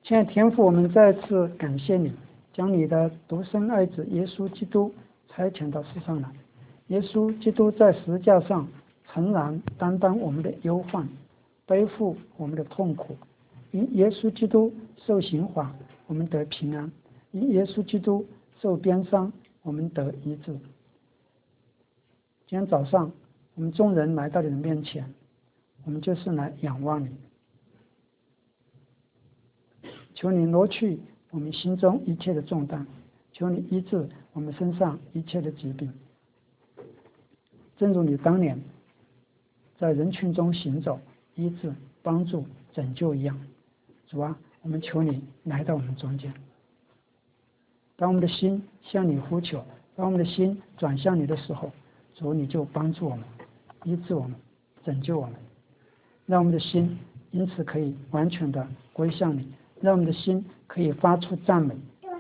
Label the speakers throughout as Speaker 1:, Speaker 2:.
Speaker 1: 亲爱的天父，我们再次感谢你，将你的独生爱子耶稣基督差遣到世上来。耶稣基督在十字架上诚然担当我们的忧患，背负我们的痛苦。因耶稣基督受刑罚，我们得平安；因耶稣基督受鞭伤，我们得医治。今天早上，我们众人来到你的面前，我们就是来仰望你，求你挪去我们心中一切的重担，求你医治我们身上一切的疾病。正如你当年在人群中行走，医治、帮助、拯救一样，主啊，我们求你来到我们中间。当我们的心向你呼求，当我们的心转向你的时候，主，你就帮助我们，医治我们，拯救我们，让我们的心因此可以完全的归向你，让我们的心可以发出赞美。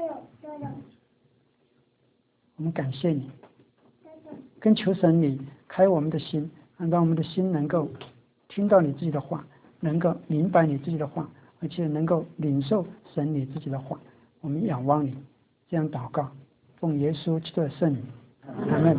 Speaker 1: 我们感谢你，跟求神你开我们的心，让我们的心能够听到你自己的话，能够明白你自己的话，而且能够领受神你自己的话。我们仰望你，这样祷告，奉耶稣基督的圣名，阿们。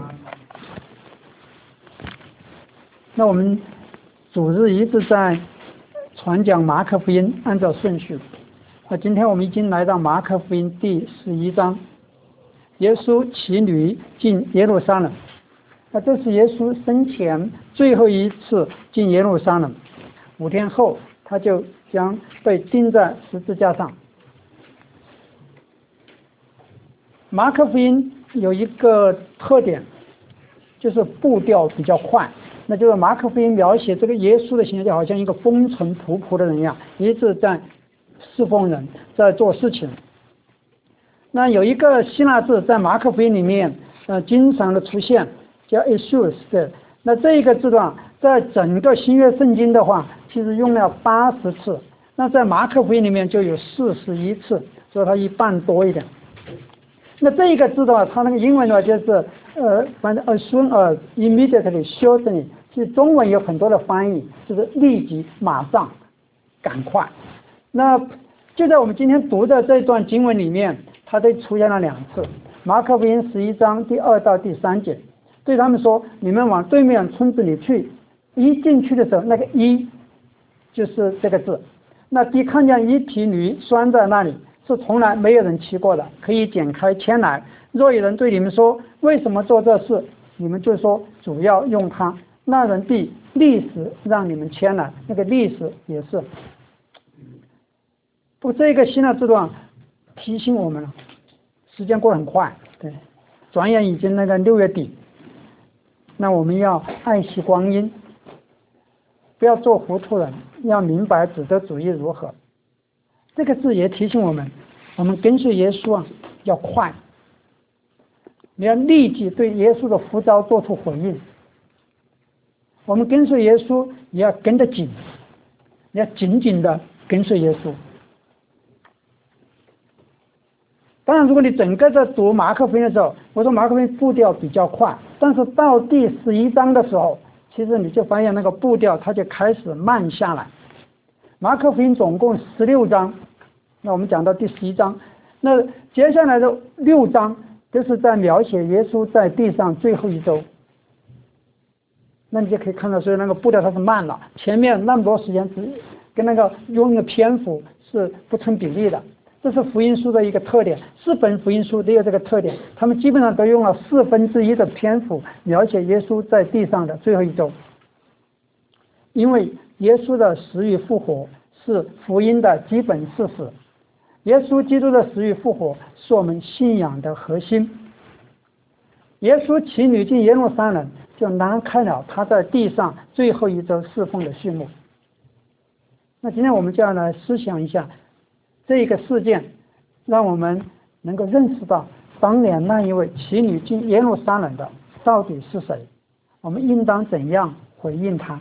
Speaker 1: 那我们主日一直在传讲马可福音，按照顺序。那今天我们已经来到马可福音第11章，耶稣骑驴进耶路撒冷。那这是耶稣生前最后一次进耶路撒冷，5天后他就将被钉在十字架上。马可福音有一个特点，就是步调比较快，那就是马可福音描写这个耶稣的形象就好像一个风尘仆仆的人一样，一直在侍奉人，在做事情。那有一个希腊字在马可福音里面经常的出现，叫 issues 的。那这一个字段在整个新约圣经的话其实用了80次，那在马可福音里面就有41次，所以它一半多一点。那这一个字的话，它那个英文的话就是反正 as soon as, immediately, shortly， 其实中文有很多的翻译，就是立即、马上、赶快。那就在我们今天读的这段经文里面，它都出现了2次。马可福音11章第2到第3节，对他们说：“你们往对面村子里去。”一进去的时候，那个一就是这个字。那第看见一匹驴拴在那里，是从来没有人骑过的，可以剪开牵来。若有人对你们说为什么做这事，你们就说主要用它，那人必立时让你们牵来。那个立时也是。不过这个新的字段提醒我们了，时间过得很快，对，转眼已经那个6月底。那我们要爱惜光阴，不要做糊涂人，要明白指的主意如何。这个字也提醒我们，我们跟随耶稣啊，要快，你要立即对耶稣的呼召做出回应。我们跟随耶稣也要跟得紧，你要紧紧的跟随耶稣。当然如果你整个在读马可福音的时候，我说马可福音步调比较快，但是到第11章的时候，其实你就发现那个步调它就开始慢下来。马可福音总共16章，那我们讲到第11章，那接下来的6章都是在描写耶稣在地上最后一周。那你就可以看到，所以那个步调它是慢了，前面那么多时间跟那个用的篇幅是不成比例的。这是福音书的一个特点，4本福音书都有这个特点，他们基本上都用了1/4的篇幅描写耶稣在地上的最后一周。因为耶稣的死与复活是福音的基本事实，耶稣基督的死与复活是我们信仰的核心。耶稣骑驴进耶路撒冷，就拉开了他在地上最后一周侍奉的序幕。那今天我们就要来思想一下这一个事件，让我们能够认识到当年那一位骑驴进耶路撒冷的到底是谁，我们应当怎样回应他。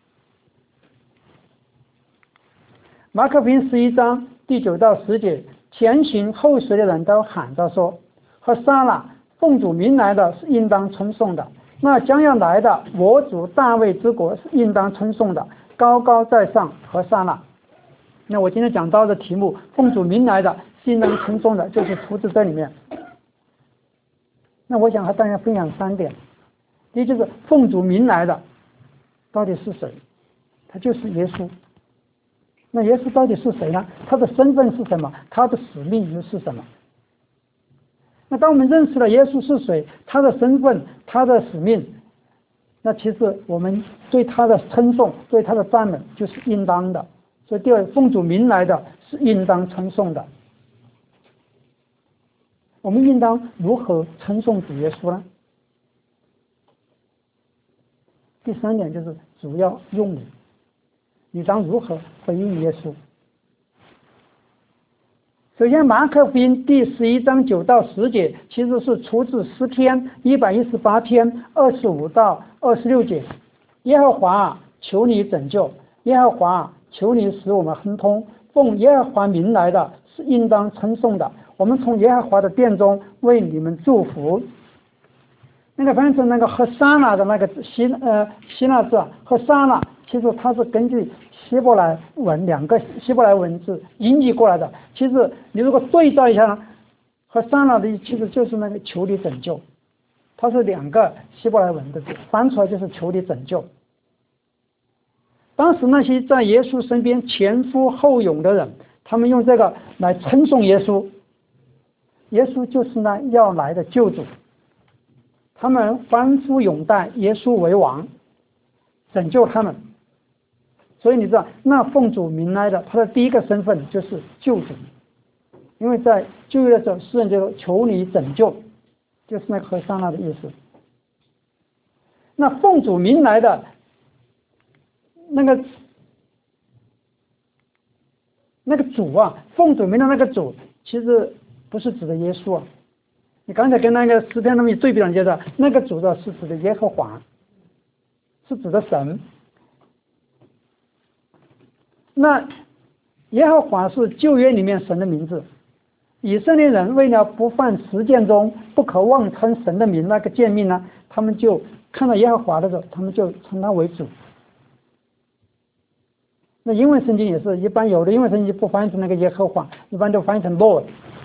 Speaker 1: 马可福音11章第9到10节，前行后随的人都喊着说：和撒那，奉主名来的是应当称颂的，那将要来的我主大卫之国是应当称颂的，高高在上和撒那。 那我今天讲到的题目，奉主名来的是应当称颂的，就是出自这里面。那我想和大家分享3点。第一就是奉主名来的到底是谁？他就是耶稣。那耶稣到底是谁呢？他的身份是什么？他的使命又是什么？那当我们认识了耶稣是谁，他的身份，他的使命，那其实我们对他的称颂，对他的赞美就是应当的。所以第二，奉主名来的是应当称颂的。我们应当如何称颂主耶稣呢？第3点就是主要用你当如何回应耶稣。首先，马可福音第11章9到10节其实是出自诗篇118篇25到26节。耶和华啊，求你拯救；耶和华啊，求你使我们亨通。奉耶和华名来的是应当称颂的。我们从耶和华的殿中为你们祝福。那个翻译成那个和撒那的那个希腊字和撒那，其实它是根据希伯来文2个希伯来文字音译过来的。其实你如果对照一下呢，和撒那的其实就是那个求你拯救，它是2个希伯来文的字，翻出来就是求你拯救。当时那些在耶稣身边前呼后拥的人，他们用这个来称颂耶稣。耶稣就是那要来的救主，他们欢呼拥戴耶稣为王，拯救他们。所以你知道，那奉主名来的，他的第一个身份就是救主，因为在旧约的时候，诗人就求你拯救，就是那个和撒那的意思。那奉主名来的那个主啊，奉主名的那个主，其实不是指的耶稣啊。你刚才跟那个诗篇那么一对比，你觉得那个主的是指的耶和华，是指的神。那耶和华是旧约里面神的名字。以色列人为了不犯十诫中不可妄称神的名那个诫命呢，他们就看到耶和华的时候，他们就称他为主。那英文圣经也是一般，有的英文圣经不翻译成那个耶和华，一般都翻译成 Lord。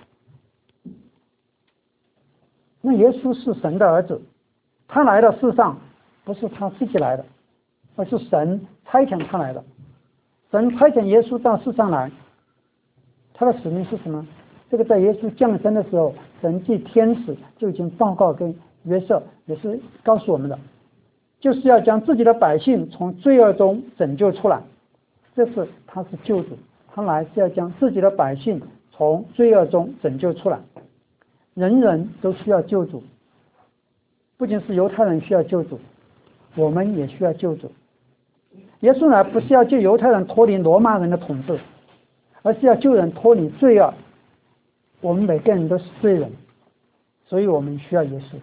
Speaker 1: 那耶稣是神的儿子，他来到世上不是他自己来的，而是神差遣他来的。神差遣耶稣到世上来，他的使命是什么？这个在耶稣降生的时候，神藉天使就已经报告跟约瑟，也是告诉我们的，就是要将自己的百姓从罪恶中拯救出来。这是他是救主，他来是要将自己的百姓从罪恶中拯救出来。人人都需要救主，不仅是犹太人需要救主，我们也需要救主。耶稣来不是要救犹太人脱离罗马人的统治，而是要救人脱离罪恶。我们每个人都是罪人，所以我们需要耶稣。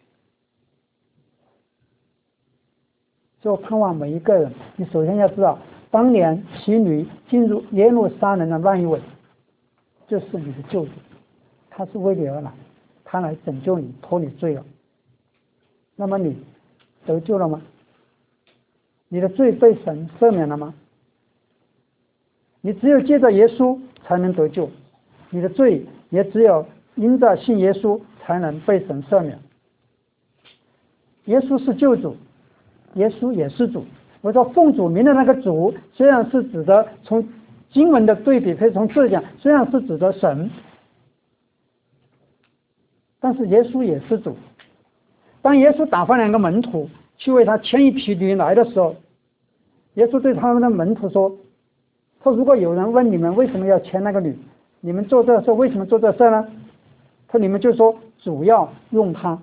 Speaker 1: 所以我盼望每一个人，你首先要知道，当年骑驴进入耶路撒冷的那一位，就是你的救主，他是为你而来，他来拯救你，脱离罪恶。那么你得救了吗？你的罪被神赦免了吗？你只有借着耶稣才能得救，你的罪也只有因着信耶稣才能被神赦免。耶稣是救主，耶稣也是主。我说奉主名的那个主，虽然是指的从经文的对比，可以从这讲，虽然是指的神，但是耶稣也是主。当耶稣打发2个门徒去为他牵一匹驴来的时候，耶稣对他们的门徒说，如果有人问你们为什么要牵那个驴，你们做这事为什么做这事呢？你们就说主要用它，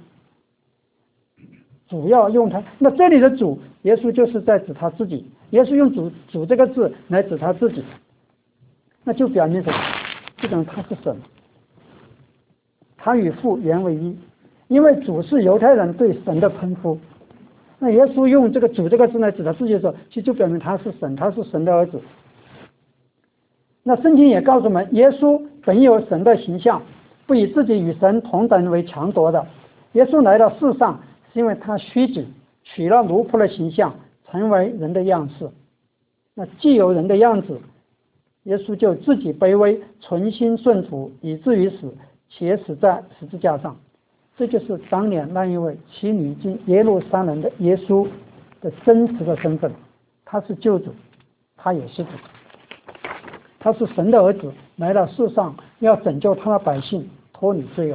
Speaker 1: 主要用它。那这里的主，耶稣就是在指他自己，耶稣用主这个字来指他自己，那就表明什么？就表明他是神，他与父原为一。因为主是犹太人对神的称呼，那耶稣用这个主这个字来指他自己的时候，其实就表明他是神，他是神的儿子。那圣经也告诉我们，耶稣本有神的形象，不以自己与神同等为强夺的。耶稣来到世上是因为他虚己，取了奴仆的形象，成为人的样式。那既有人的样子， 耶稣就自己卑微，存心顺服，以至于死，且死在十字架上。这就是当年那一位骑驴进耶路撒冷的耶稣的真实的身份。他是救主，他也是主，他是神的儿子，来到世上要拯救他的百姓，脱离罪恶。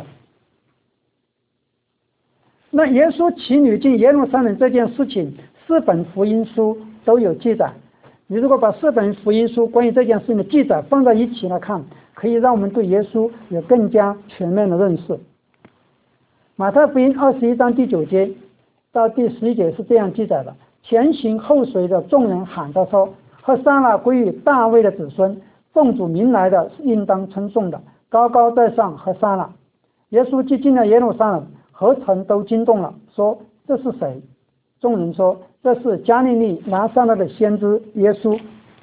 Speaker 1: 那耶稣骑驴进耶路撒冷这件事情，4本福音书都有记载。你如果把4本福音书关于这件事情的记载放在一起来看，可以让我们对耶稣有更加全面的认识。马太福音21章第9节到第11节是这样记载的：前行后随的众人喊着说，和撒那归于大卫的子孙，奉主名来的是应当称颂的，高高在上和撒那。耶稣既进了耶路撒冷，合城都惊动了，说这是谁？众人说这是加利利拿撒勒的先知耶稣。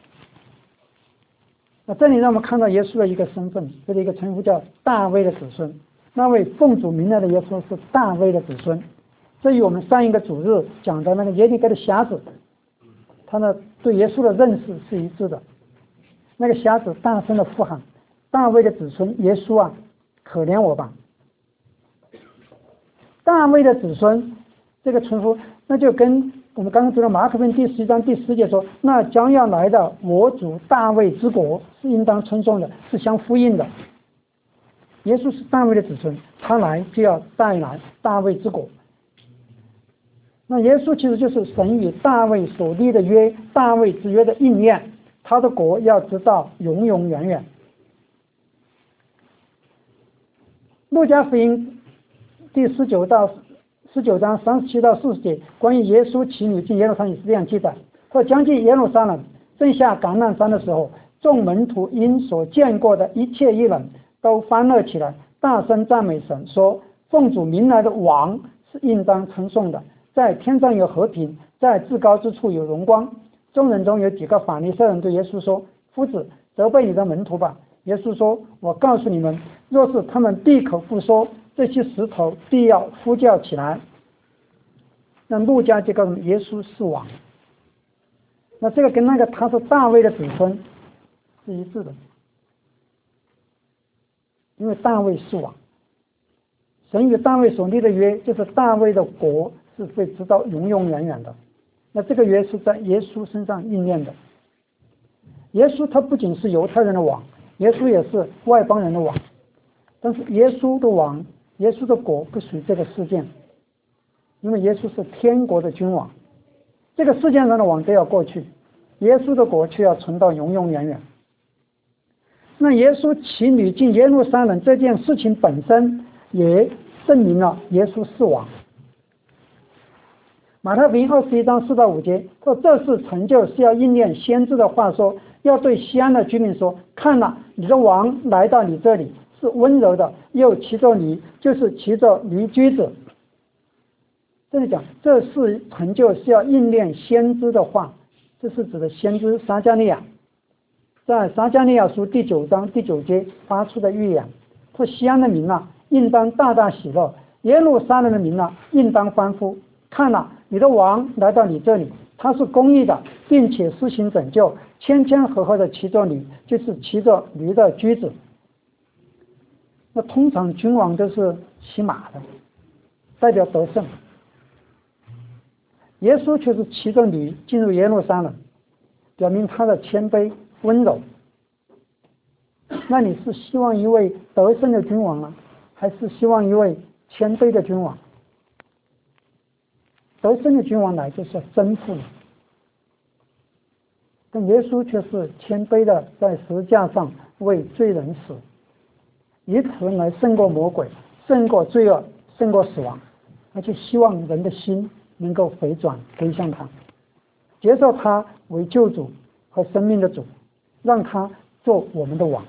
Speaker 1: 那这里让我们看到耶稣的一个身份，这里一个称呼叫大卫的子孙。那位奉主名来的耶稣是大卫的子孙，这与我们上一个主日讲的那个耶利哥的瞎子，他呢对耶稣的认识是一致的。那个瞎子大声的呼喊：大卫的子孙耶稣啊，可怜我吧！大卫的子孙这个称呼，那就跟我们刚刚读的马可福音第11章第10节说，那将要来的我主大卫之国是应当称颂的，是相呼应的。耶稣是大卫的子孙，他来就要带来大卫之国。那耶稣其实就是神与大卫所立的约，大卫之约的应验，他的国要直到永永远远。路加福音第19章37到40节，关于耶稣骑驴进耶路撒冷也是这样记载：说将近耶路撒冷，正下橄榄山的时候，众门徒因所见过的一切异人，都欢乐起来，大声赞美神，说奉主名来的王是应当称颂的，在天上有和平，在至高之处有荣光。众人中有几个法利赛人对耶稣说：夫子，责备你的门徒吧。耶稣说：我告诉你们，若是他们闭口不说，这些石头必要呼叫起来。那路加就告诉我们耶稣是王。那这个跟那个他是大卫的子孙是一致的，因为大卫是王，神与大卫所立的约就是大卫的国是会直到永永远远的。那这个约是在耶稣身上应验的。耶稣他不仅是犹太人的王，耶稣也是外邦人的王。但是耶稣的王，耶稣的国不属于这个世界，因为耶稣是天国的君王，这个世界上的王都要过去，耶稣的国却要存到永永远远。那耶稣骑驴进耶路撒冷这件事情本身也证明了耶稣是王。马太福音21章4到5节说，这是成就，是要应验先知的话说，要对西安的居民说，看了，你的王来到你这里，是温柔的，又骑着驴，就是骑着驴驹子。这里讲这是成就，是要应验先知的话，这是指的先知撒迦利亚在撒迦利亚书第9章第9节发出的预言，说西安的民啊，应当大大喜乐，耶路撒冷的民啊，应当欢呼。看了，你的王来到你这里，他是公义的，并且施行拯救，谦谦和和的骑着驴，就是骑着驴的驹子。那通常君王都是骑马的，代表得胜。耶稣却是骑着驴进入耶路撒冷，表明他的谦卑温柔。那你是希望一位得胜的君王呢，还是希望一位谦卑的君王？得胜的君王来就是要征服你，但耶稣却是谦卑的在十字架上为罪人死，以此来胜过魔鬼，胜过罪恶，胜过死亡，而且希望人的心能够回转归向他，接受他为救主和生命的主，让他做我们的王。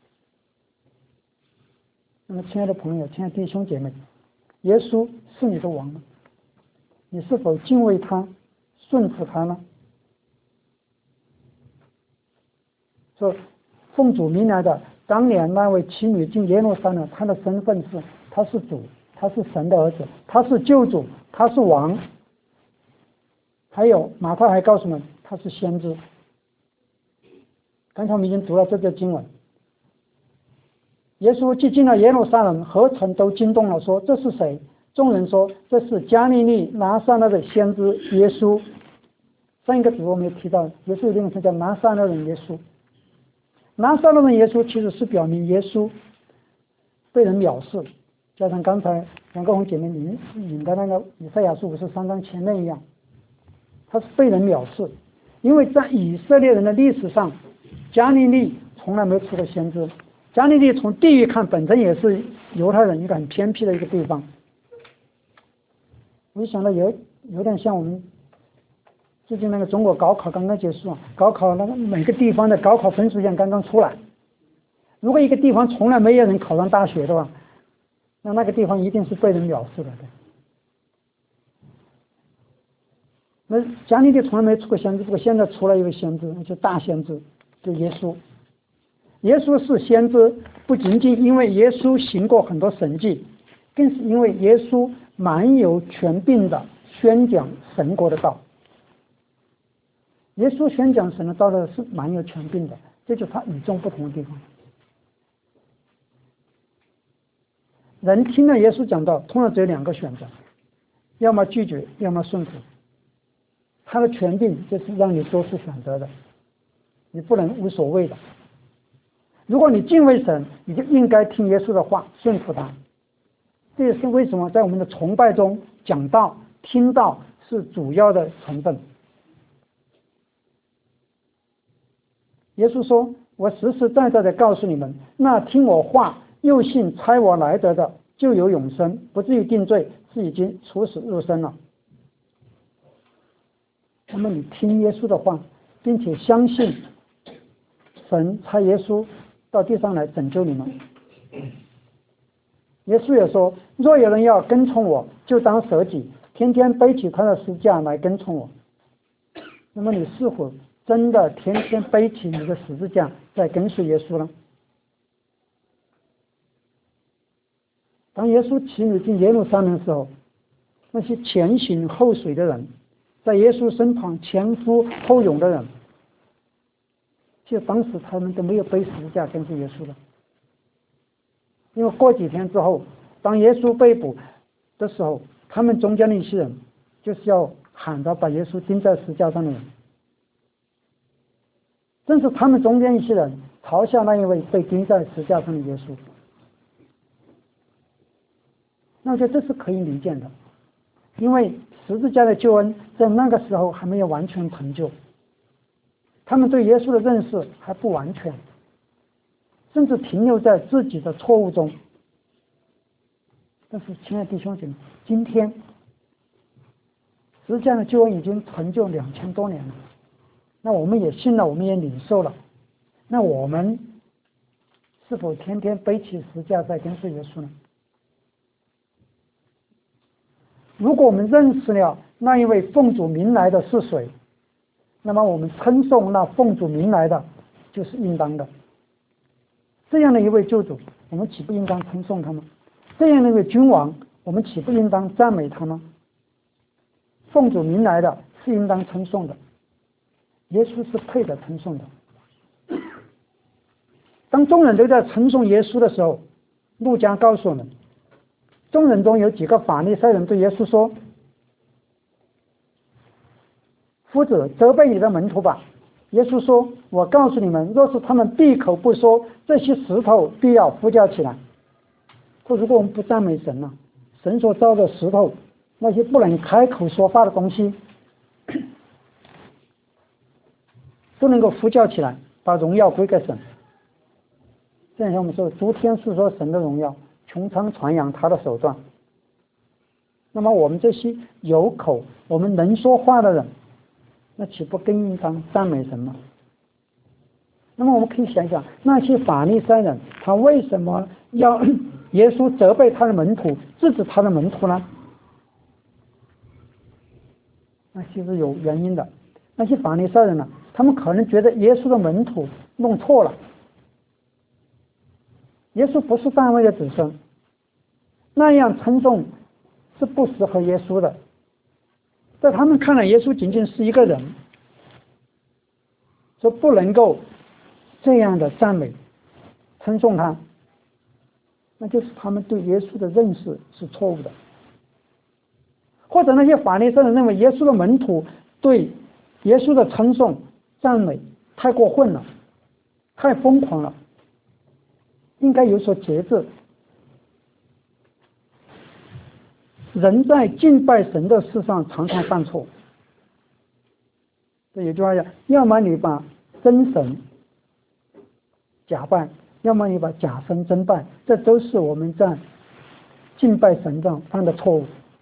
Speaker 1: 那么亲爱的朋友，亲爱的弟兄姐妹，耶稣是你的王吗？你是否敬畏他，顺服他呢？说奉主名来的当年那位骑驴进耶路撒冷，他的身份是他是主，他是神的儿子，他是救主，他是王。还有马太还告诉我们他是先知。 刚才我们已经读了这节经文，耶稣既进了耶路撒冷，何城都惊动了，说：“这是谁？”众人说：“这是加利利拿撒勒的先知耶稣。”上一个主我们也提到，耶稣有一个名叫拿撒勒人耶稣。拿撒勒人耶稣其实是表明耶稣被人藐视，加上刚才两个红姐妹引的那个以赛亚书53章前面一样，他是被人藐视，因为在以色列人的历史上，加利利从来没有出过先知。加利利从地域看本身也是犹太人一个很偏僻的一个地方。我想到有点像我们最近那个中国高考刚刚结束啊，高考那个每个地方的高考分数线刚刚出来，如果一个地方从来没有人考上大学的话，那个地方一定是被人藐视的。那加利利从来没出过先知，不过现在出了一位先知，那就大先知，就耶稣。耶稣是先知，不仅仅因为耶稣行过很多神迹，更是因为耶稣蛮有权柄的宣讲神国的道。耶稣宣讲神的道的是蛮有权柄的，这就是他与众不同的地方。人听了耶稣讲道，通常只有两个选择，要么拒绝，要么顺服。他的权柄就是让你做出选择的，你不能无所谓的。如果你敬畏神，你就应该听耶稣的话，顺服他。这也是为什么在我们的崇拜中讲道、听道是主要的成分。耶稣说：“我实实在在的告诉你们，那听我话又信差我来得的，就有永生，不至于定罪，是已经处死入生了。”那么你听耶稣的话，并且相信神差耶稣到地上来拯救你们。耶稣也说：“若有人要跟从我，就当舍己，天天背起他的十字架来跟从我。”那么你是否真的天天背起你的十字架在跟随耶稣呢？当耶稣骑驴进耶路撒冷的时候，那些前行后随的人，在耶稣身旁前呼后拥的人，其实当时他们都没有背十字架跟随耶稣的。因为过几天之后，当耶稣被捕的时候，他们中间的一些人就是要喊着把耶稣钉在十字架上的人，正是他们中间一些人嘲笑那一位被钉在十字架上的耶稣。那我觉得这是可以理解的，因为十字架的救恩在那个时候还没有完全成就，他们对耶稣的认识还不完全，甚至停留在自己的错误中。但是亲爱的弟兄姐妹，今天十字架的救恩已经成就2000多年了，那我们也信了，我们也领受了，那我们是否天天背起十字架在跟随耶稣呢？如果我们认识了那一位奉主名来的是谁，那么我们称颂那奉主名来的就是应当的。这样的一位救主，我们岂不应当称颂他吗？这样的一位君王，我们岂不应当赞美他吗？奉主名来的是应当称颂的，耶稣是配得称颂的。当众人都在称颂耶稣的时候，路加告诉我们，众人中有几个法利赛人对耶稣说：“夫子，责备你的门徒吧。”耶稣说：“我告诉你们，若是他们闭口不说，这些石头必要呼叫起来。”说如果我们不赞美神呢，神所造的石头，那些不能开口说话的东西，都能够呼叫起来，把荣耀归给神。这样像我们说，诸天述说神的荣耀，穹苍传扬他的手段。那么我们这些有口，我们能说话的人，那岂不更应当赞美神吗？那么我们可以想想，那些法利赛人，他为什么要耶稣责备他的门徒，制止他的门徒呢？那其实有原因的。那些法利赛人呢，他们可能觉得耶稣的门徒弄错了，耶稣不是大卫的子孙，那样称颂是不适合耶稣的。在他们看来，耶稣仅仅是一个人，说不能够这样的赞美、称颂他，那就是他们对耶稣的认识是错误的。或者那些法利赛人认为耶稣的门徒对耶稣的称颂、赞美太过分了，太疯狂了，应该有所节制。人在敬拜神的事上常常犯错。这有句话讲，要么你把真神假拜，要么你把假神真拜，这都是我们在敬拜神上犯的错误。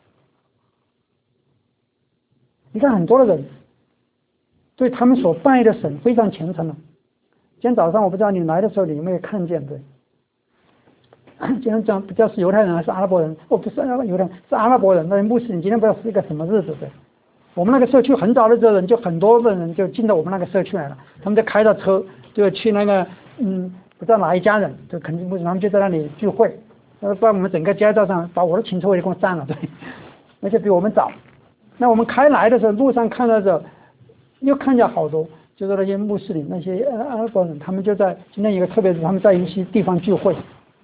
Speaker 1: 你看很多的人对他们所拜的神非常虔诚了。今天早上我不知道你来的时候你有没有看见，对？今天讲不知道是犹太人还是阿拉伯人，不是犹太人，是阿拉伯人，那穆斯林今天不知道是一个什么日子，对？我们那个社区很早的时候人就很多的人就进到我们那个社区来了，他们就开着车就去那个不知道哪一家人，就肯定穆斯林，他们就在那里聚会，把我们整个街道上把我的停车位给我占了，对，而且比我们早。那我们开来的时候，路上看到着又看见好多，就是那些穆斯林那些阿拉伯人，他们就在今天一个特别是他们在一些地方聚会，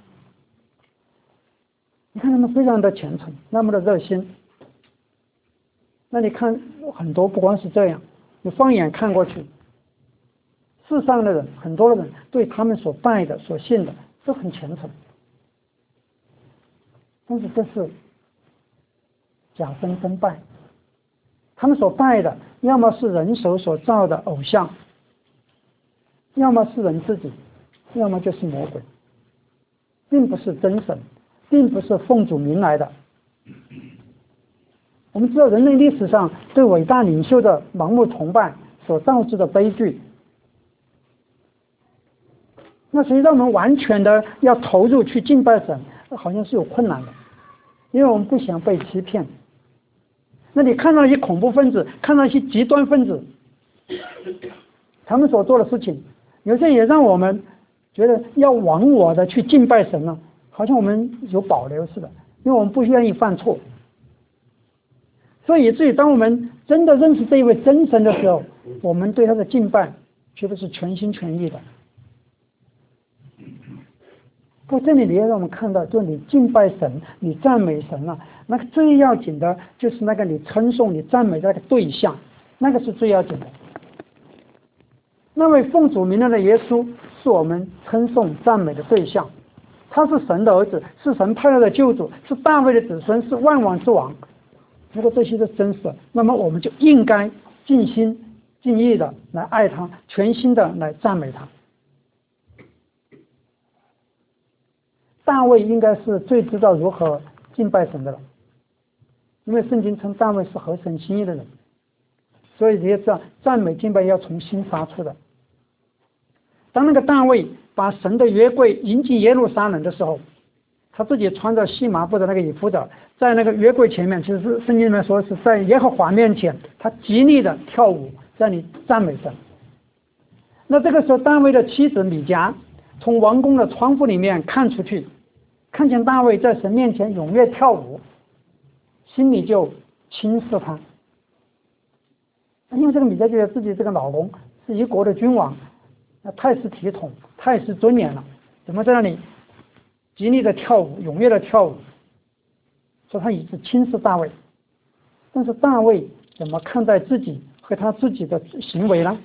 Speaker 1: 你看他们非常的虔诚，那么的热心。那你看很多不光是这样，你放眼看过去，世上的人很多的人对他们所拜的所信的都很虔诚，但是这是假神真拜。他们所拜的要么是人手所造的偶像，要么是人自己，要么就是魔鬼，并不是真神，并不是奉主名来的。我们知道人类历史上对伟大领袖的盲目崇拜所导致的悲剧，那所以让我们完全的要投入去敬拜神，好像是有困难的，因为我们不想被欺骗。那你看到一些恐怖分子，看到一些极端分子，他们所做的事情，有些也让我们觉得要忘我的去敬拜神了，好像我们有保留似的，因为我们不愿意犯错。所以以至于当我们真的认识这一位真神的时候，我们对他的敬拜绝对是全心全意的。不过这里也让我们看到，就你敬拜神，你赞美神啊，那个最要紧的就是那个你称颂你赞美的那个对象，那个是最要紧的。那位奉主名来的耶稣是我们称颂赞美的对象，他是神的儿子，是神派来的救主，是大卫的子孙，是万王之王。如果这些是真实的，那么我们就应该尽心尽意的来爱他，全心的来赞美他。大卫应该是最知道如何敬拜神的了，因为圣经称大卫是合神心意的人，所以你也知道赞美敬拜要从心发出的。当那个大卫把神的约柜迎进耶路撒冷的时候，他自己穿着细麻布的那个以弗的，在那个约柜前面，其实是圣经里面说是在耶和华面前，他极力的跳舞，在那里赞美神。那这个时候大卫的妻子米迦从王宫的窗户里面看出去，看见大卫在神面前踊跃跳舞，心里就轻视他。因为这个米迦觉得自己这个老公是一国的君王，太是体统，太是尊严了，怎么在那里极力的跳舞，踊跃的跳舞，说他以是轻视大卫。但是大卫怎么看待自己和他自己的行为呢？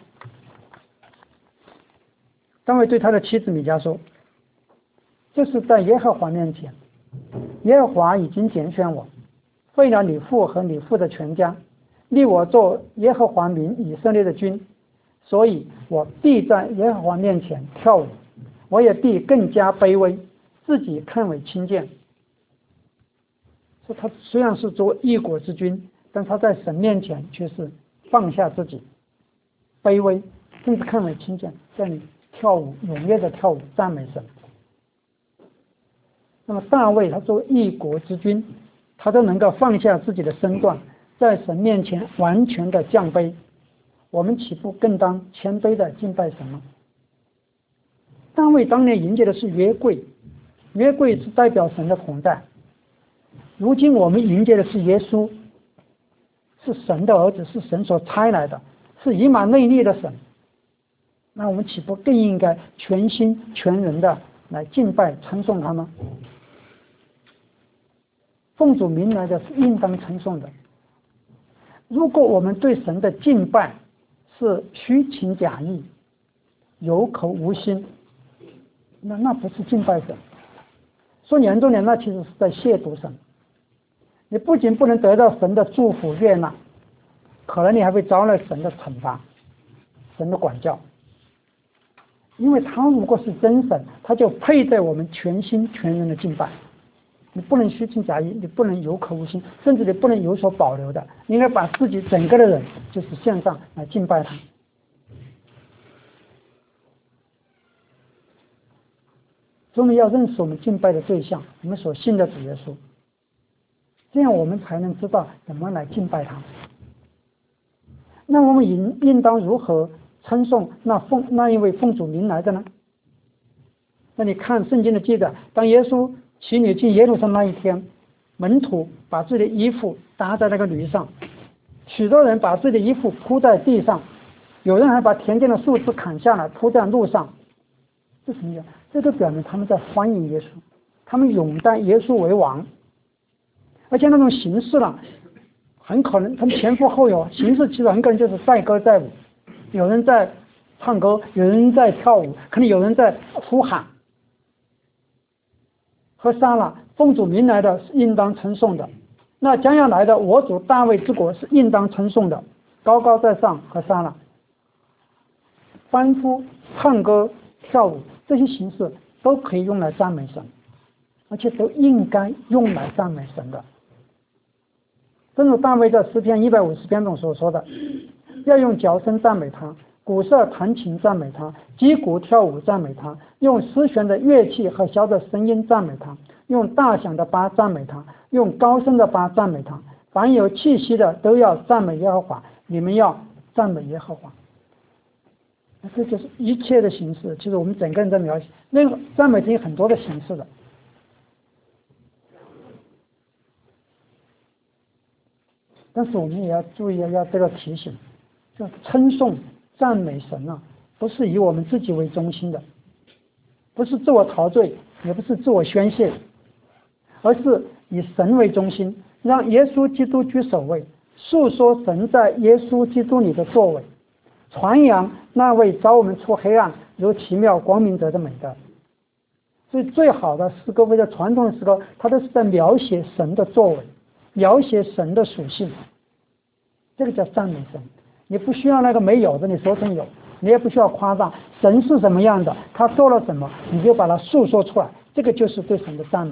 Speaker 1: 大卫对他的妻子米迦说，这是在耶和华面前，耶和华已经拣选我，废了你父和你父的全家，立我做耶和华民以色列的君，所以我必在耶和华面前跳舞，我也必更加卑微，自己看为轻贱。说他虽然是做一国之君，但他在神面前却是放下自己，卑微，甚至看为轻贱，在你跳舞，踊跃的跳舞赞美神。那么大卫他作为一国之君，他都能够放下自己的身段，在神面前完全的降卑，我们岂不更当谦卑的敬拜神吗？大卫当年迎接的是约柜，约柜是代表神的同在，如今我们迎接的是耶稣，是神的儿子，是神所差来的，是以马内利的神。 那我们岂不更应该全心全人的来敬拜称颂他吗？奉主名来的是应当称颂的。如果我们对神的敬拜是虚情假意、有口无心，那不是敬拜神。说严重点，那其实是在亵渎神。你不仅不能得到神的祝福悦纳，可能你还会招来神的惩罚、神的管教。因为他如果是真神，他就配得我们全心全人的敬拜。你不能虚情假意，你不能有口无心，甚至你不能有所保留的，你应该把自己整个的人就是献上来敬拜他。所以我们要认识我们敬拜的对象，我们所信的主耶稣，这样我们才能知道怎么来敬拜他。那我们应当如何称颂那一位奉主名来的呢？那你看圣经的记载，当耶稣骑驴进耶路撒冷那一天，门徒把自己的衣服搭在那个驴上，许多人把自己的衣服铺在地上，有人还把田间的树枝砍下来铺在路上。这什么意思？这都表明他们在欢迎耶稣，他们拥戴耶稣为王。而且那种形式呢，很可能他们前赴后有，形式其实很可能就是载歌载舞，有人在唱歌，有人在跳舞，可能有人在呼喊。和杀了奉主名来的是应当称颂的，那将要来的我主大卫之国是应当称颂的。高高在上和杀了欢呼、唱歌、跳舞，这些形式都可以用来赞美神，而且都应该用来赞美神的。正如大卫在诗篇150篇中所说的，要用角声赞美他，鼓瑟弹琴赞美他，击鼓跳舞赞美他，用丝弦的乐器和箫的声音赞美他，用大响的八赞美他，用高声的八赞美他。凡有气息的都要赞美耶和华，你们要赞美耶和华。这就是一切的形式，其实我们整个人在描写那个赞美有很多的形式的。但是我们也要注意，要这个提醒，就称颂赞美神啊，不是以我们自己为中心的，不是自我陶醉，也不是自我宣泄，而是以神为中心，让耶稣基督居首位，述说神在耶稣基督里的作为，传扬那位召我们出黑暗如奇妙光明者的美德。所以最好的诗歌，或者传统的诗歌，它都是在描写神的作为，描写神的属性，这个叫赞美神。你不需要那个没有的你说成有，你也不需要夸张，神是什么样的，他做了什么，你就把它述说出来，这个就是对神的赞美。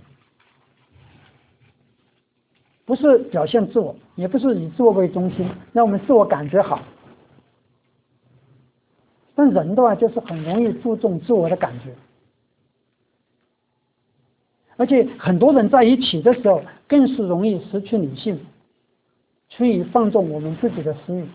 Speaker 1: 不是表现自我，也不是以自我为中心，让我们自我感觉好。但人的话就是很容易注重自我的感觉，而且很多人在一起的时候更是容易失去理性，趋于放纵我们自己的私欲。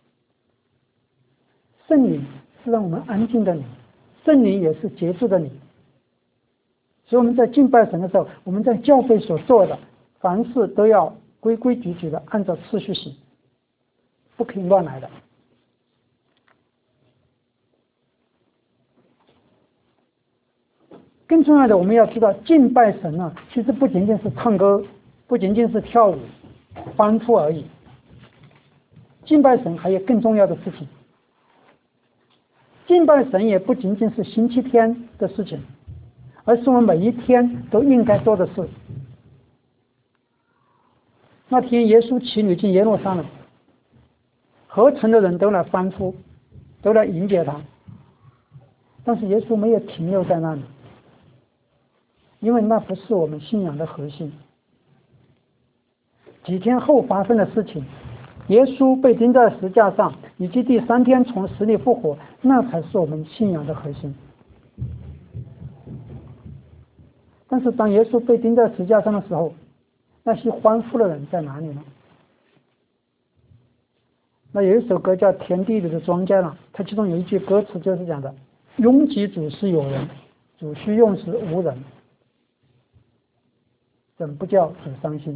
Speaker 1: 圣灵是让我们安静的灵，圣灵也是节制的灵。所以我们在敬拜神的时候，我们在教会所做的凡事都要规规矩矩的按照次序行，不可以乱来的。更重要的，我们要知道敬拜神啊，其实不仅仅是唱歌，不仅仅是跳舞欢呼而已。敬拜神还有更重要的事情，敬拜神也不仅仅是星期天的事情，而是我们每一天都应该做的事。那天耶稣骑驴进耶路撒冷，合城的人都来欢呼，都来迎接他，但是耶稣没有停留在那里，因为那不是我们信仰的核心。几天后发生的事情，耶稣被钉在石架上，以及第3天从死里复活，那才是我们信仰的核心。但是当耶稣被钉在石架上的时候，那些欢呼的人在哪里呢？那有一首歌叫《田地里的庄稼》了，它其中有一句歌词就是讲的：拥挤主是有人，主需用时无人，怎不叫主伤心？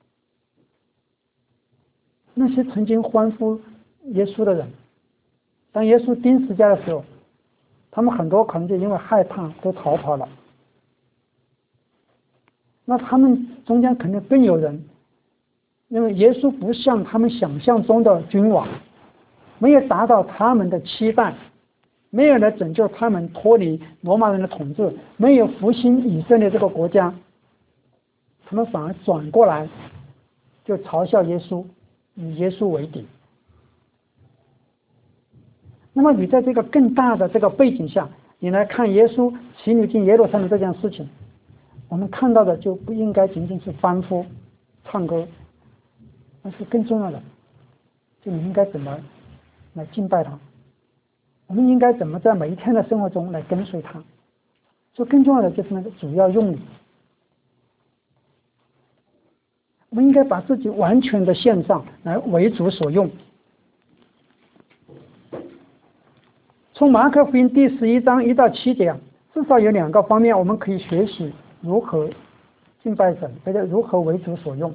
Speaker 1: 那些曾经欢呼耶稣的人， 当耶稣钉十字架的时候，他们很多可能就因为害怕都逃跑了。那他们中间肯定更有人，因为耶稣不像他们想象中的君王，没有达到他们的期待，没有来拯救他们脱离罗马人的统治，没有复兴以色列这个国家，他们反而转过来就嘲笑耶稣，与耶稣为敌。那么你在这个更大的这个背景下，你来看耶稣骑驴进耶路撒冷这件事情，我们看到的就不应该仅仅是欢呼唱歌，而是更重要的，就你应该怎么来敬拜他，我们应该怎么在每一天的生活中来跟随他。所以更重要的就是那个主要用礼，我们应该把自己完全的献上来为主所用。从马可福音第11章1到7节，至少有2个方面我们可以学习如何敬拜神，或者如何为主所用。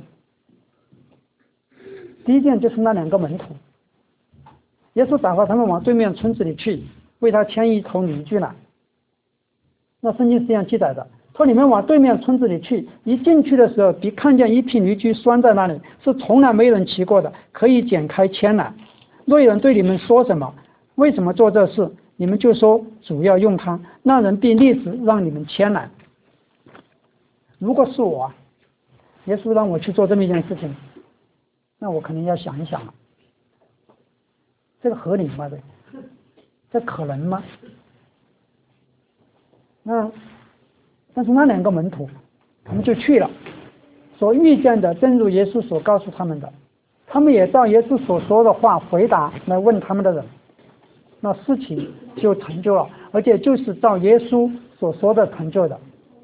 Speaker 1: 第一件就是那2个门徒，耶稣打发他们往对面村子里去，为他牵一头驴驹来。那圣经是这样记载的，说你们往对面村子里去，一进去的时候，必看见一匹驴驹拴在那里，是从来没人骑过的，可以剪开牵来。若有人对你们说什么，为什么做这事，你们就说主要用它，那人必立时让你们牵来。如果是我，耶稣让我去做这么一件事情，那我肯定要想一想了，这个合理吗？这可能吗？但是那2个门徒他们就去了，所遇见的正如耶稣所告诉他们的，他们也照耶稣所说的话回答来问他们的人，那事情就成就了，而且就是照耶稣所说的成就的。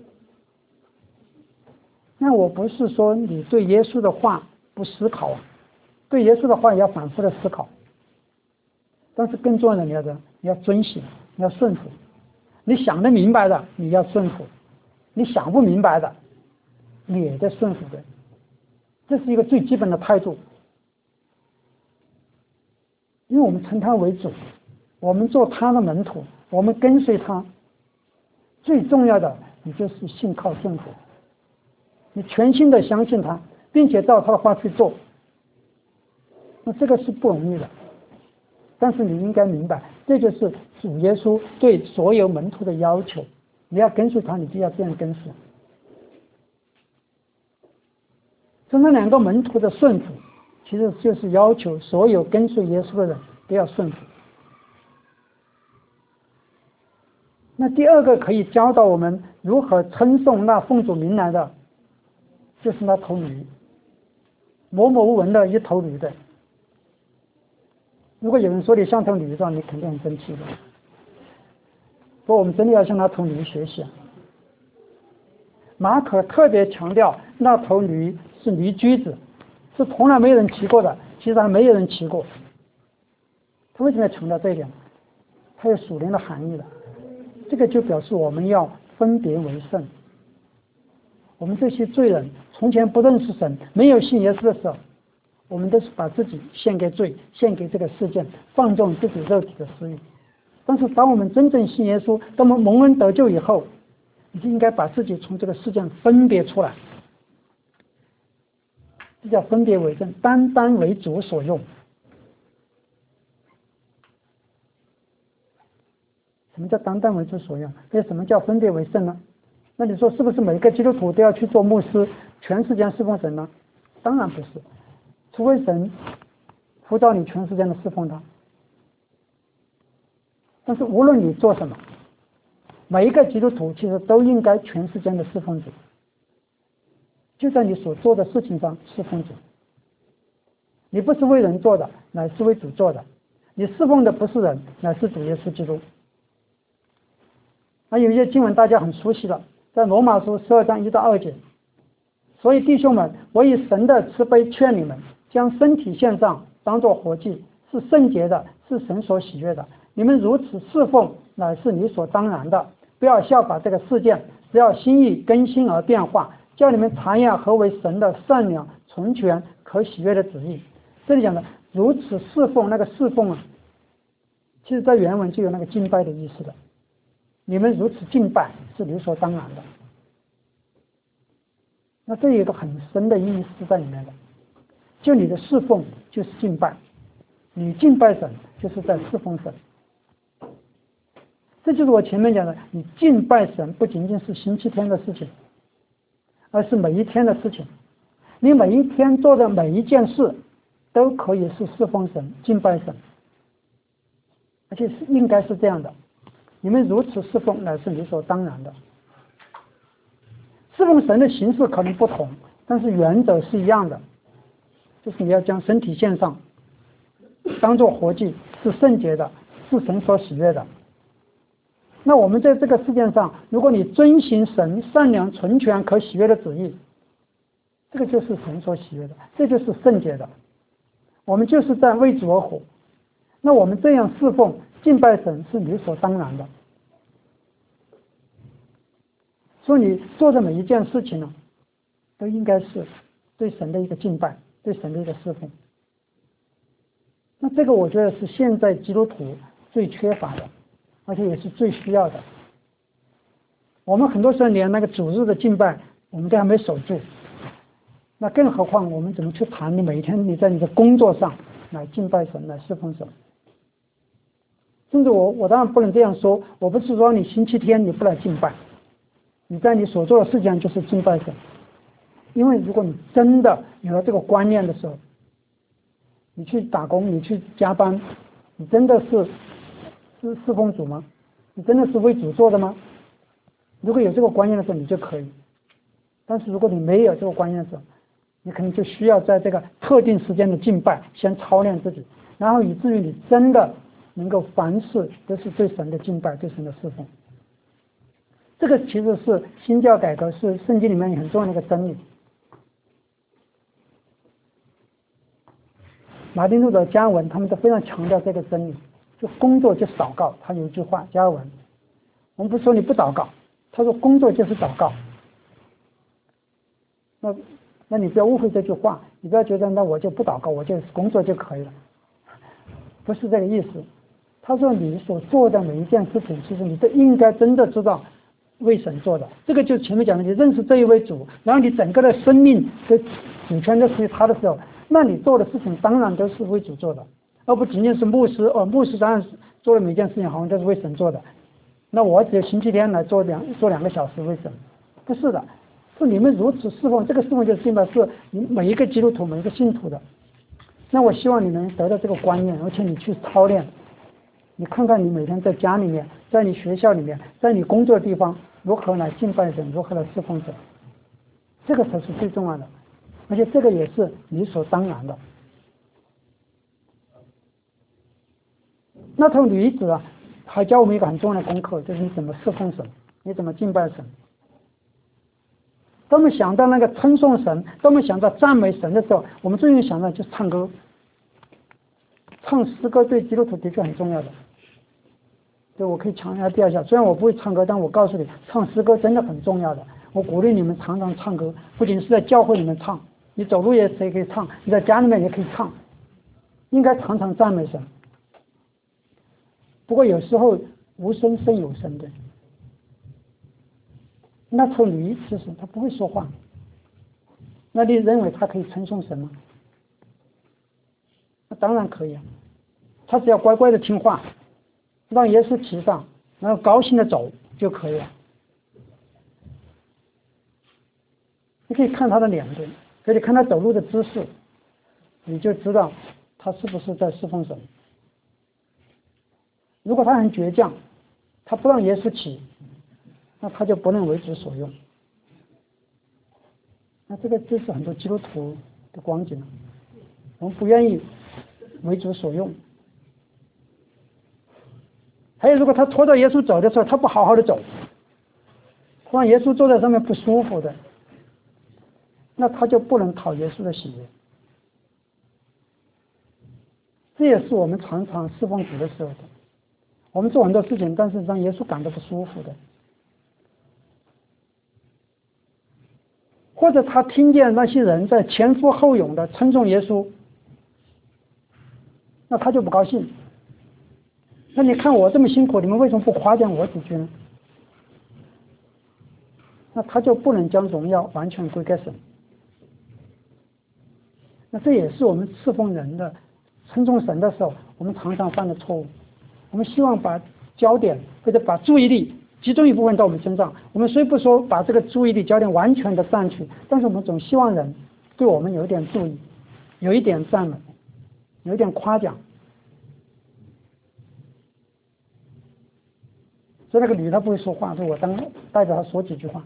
Speaker 1: 那我不是说你对耶稣的话不思考啊，对耶稣的话也要反复的思考，但是更重要的你要遵行，你要顺服。你想得明白的你要顺服，你想不明白的你也在顺服的，这是一个最基本的态度。因为我们称他为主，我们做他的门徒，我们跟随他，最重要的你就是信靠顺服，你全心的相信他，并且照他的话去做，那这个是不容易的。但是你应该明白，这就是主耶稣对所有门徒的要求，你要跟随他，你就要这样跟随。所以那2个门徒的顺服，其实就是要求所有跟随耶稣的人都要顺服。那第2个可以教导我们如何称颂那奉主名来的，就是那头驴，默默无闻的一头驴的。如果有人说你像头驴子，你肯定很生气的。不过我们真的要向那头驴学习。马可特别强调那头驴是驴驹子，是从来没有人骑过的，其实还没有人骑过。他为什么要强调这一点？它有属灵的含义的。这个就表示我们要分别为圣。我们这些罪人从前不认识神，没有信耶稣的时候，我们都是把自己献给罪，献给这个世界，放纵自己肉体的私欲。但是当我们真正信耶稣，当我们蒙恩得救以后，你就应该把自己从这个世界上分别出来，这叫分别为圣，单单为主所用。什么叫单单为主所用？那什么叫分别为圣呢？那你说是不是每个基督徒都要去做牧师，全世界侍奉神呢？当然不是，除非神呼召你全世界的侍奉他。但是无论你做什么，每一个基督徒其实都应该全世界的侍奉主，就在你所做的事情上侍奉主。你不是为人做的，乃是为主做的。你侍奉的不是人，乃是主耶稣基督。有一些经文大家很熟悉的，在罗马书12章1到2节。所以弟兄们，我以神的慈悲劝你们，将身体献上，当作活祭，是圣洁的，是神所喜悦的。你们如此侍奉，乃是理所当然的。不要效法这个世界，只要心意更新而变化，叫你们查验何为神的善良、纯全、可喜悦的旨意。这里讲的如此侍奉，那个侍奉其实在原文就有那个敬拜的意思的。你们如此敬拜是理所当然的。那这有一个很深的意思在里面的，就你的侍奉就是敬拜，你敬拜神就是在侍奉神。这就是我前面讲的，你敬拜神不仅仅是星期天的事情，而是每一天的事情。你每一天做的每一件事都可以是侍奉神、敬拜神，而且是应该是这样的。你们如此侍奉乃是理所当然的。侍奉神的形式可能不同，但是原则是一样的，就是你要将身体献上，当作活祭，是圣洁的，是神所喜悦的。那我们在这个世界上，如果你遵行神善良、纯全、可喜悦的旨意，这个就是神所喜悦的，这就是圣洁的。我们就是在为主而活。那我们这样侍奉、敬拜神是理所当然的。所以你做的每一件事情呢，都应该是对神的一个敬拜，对神的一个侍奉。那这个我觉得是现在基督徒最缺乏的，而且也是最需要的。我们很多时候连那个主日的敬拜我们都还没守住，那更何况我们怎么去谈你每天你在你的工作上来敬拜神，来侍奉神。甚至我当然不能这样说，我不是说你星期天你不来敬拜，你在你所做的事情上就是敬拜神。因为如果你真的有了这个观念的时候，你去打工，你去加班，你真的是侍奉主吗？你真的是为主做的吗？如果有这个观念的时候，你就可以。但是如果你没有这个观念的时候，你可能就需要在这个特定时间的敬拜先操练自己，然后以至于你真的能够凡事都是对神的敬拜，对神的侍奉。这个其实是新教改革，是圣经里面很重要的一个真理。马丁路德、加尔文他们都非常强调这个真理，就工作就是祷告。他有一句话，加尔文，我们不是说你不祷告，他说工作就是祷告。那你不要误会这句话，你不要觉得那我就不祷告，我就工作就可以了，不是这个意思。他说你所做的每一件事情，其实你都应该真的知道为神做的。这个就是前面讲的，你认识这一位主，然后你整个的生命的主权都属于他的时候，那你做的事情当然都是为主做的，而不仅仅是牧师。牧师当然做的每一件事情好像都是为神做的，那我只有星期天来做2个小时为神，不是的。是你们如此侍奉，这个侍奉就是敬拜，是你每一个基督徒、每一个信徒的。那我希望你能得到这个观念，而且你去操练。你看看你每天在家里面，在你学校里面，在你工作的地方，如何来敬拜神，如何来侍奉神，这个才是最重要的，而且这个也是理所当然的。那从女子还教我们一个很重要的功课，就是你怎么侍奉神，你怎么敬拜神。当我们想到那个称颂神，当我们想到赞美神的时候，我们最容易想到就是唱歌。唱诗歌对基督徒的确很重要的。对，我可以强调一下，虽然我不会唱歌，但我告诉你，唱诗歌真的很重要的。我鼓励你们常常唱歌，不仅是在教会里面唱，你走路也可以唱，你在家里面也可以唱，应该常常赞美神。不过有时候无声胜有声的。那头驴其实他不会说话，那你认为他可以称颂神吗？那当然可以啊，他只要乖乖的听话，让耶稣骑上，然后高兴的走就可以了。你可以看他的脸对，可以看他走路的姿势，你就知道他是不是在侍奉神。如果他很倔强，他不让耶稣骑，那他就不能为主所用。那这个就是很多基督徒的光景了，我们不愿意为主所用。还有，如果他拖着耶稣走的时候，他不好好的走，让耶稣坐在上面不舒服的，那他就不能讨耶稣的喜悦。这也是我们常常侍奉主的时候的，我们做很多事情，但是让耶稣感到不舒服的。或者他听见那些人在前呼后拥的称颂耶稣，那他就不高兴。 那你看我这么辛苦，你们为什么不夸奖我几句呢？那他就不能将荣耀完全归给神。那这也是我们侍奉人的、称颂神的时候，我们常常犯的错误。我们希望把焦点或者把注意力集中一部分到我们身上。我们虽不说把这个注意力焦点完全的占去，但是我们总希望人对我们有一点注意，有一点赞美，有一点夸奖。所以那个驴他不会说话，所以我代表他说几句话。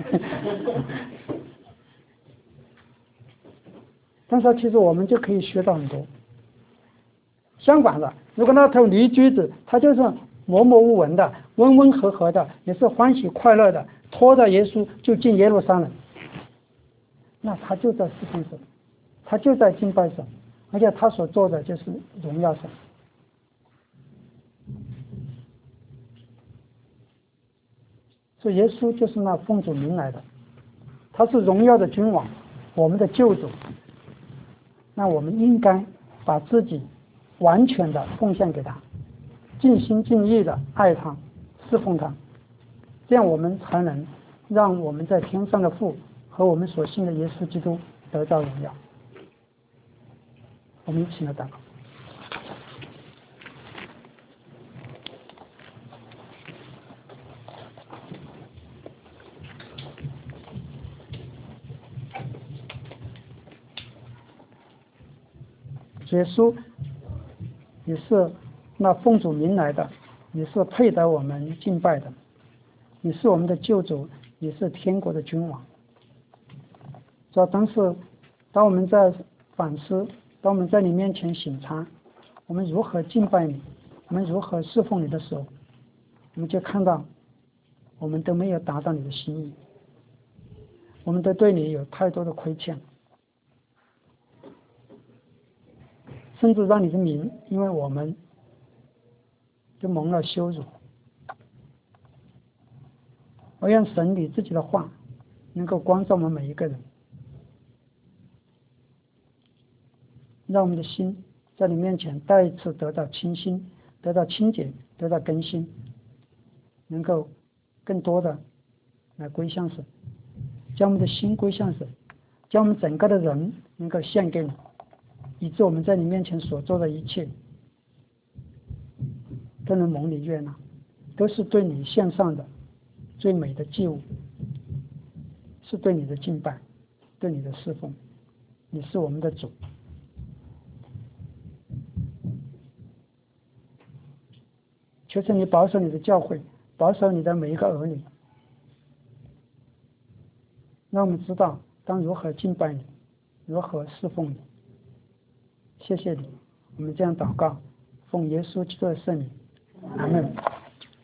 Speaker 1: 但是其实我们就可以学到很多。相反的，如果那头驴驹子，它就是默默无闻的、温温和和的，也是欢喜快乐的，拖着耶稣就进耶路撒冷，那他就在侍奉神，他就在敬拜神，而且他所做的就是荣耀神。所以耶稣就是那奉主名来的，他是荣耀的君王，我们的救主。那我们应该把自己完全的奉献给他，尽心尽意的爱他，侍奉他，这样我们才能让我们在天上的父和我们所信的耶稣基督得到荣耀。我们一起来祷告。耶稣，你是那奉主名来的，你是配得我们敬拜的，你是我们的救主，你是天国的君王。主要当我们在反思，当我们在你面前省察，我们如何敬拜你，我们如何侍奉你的时候，我们就看到我们都没有达到你的心意，我们都对你有太多的亏欠，甚至让你的名因为我们就蒙了羞辱。我愿神你自己的话能够光照我们每一个人，让我们的心在你面前再一次得到清新，得到清洁，得到更新，能够更多的来归向神，将我们的心归向神，将我们整个的人能够献给你，以致我们在你面前所做的一切都能蒙你悦纳，都是对你献上的最美的祭物，是对你的敬拜，对你的侍奉。你是我们的主，求神你保守你的教会，保守你的每一个儿女，让我们知道当如何敬拜你，如何侍奉你。谢谢你，我们这样祷告，奉耶稣基督的圣名，阿门。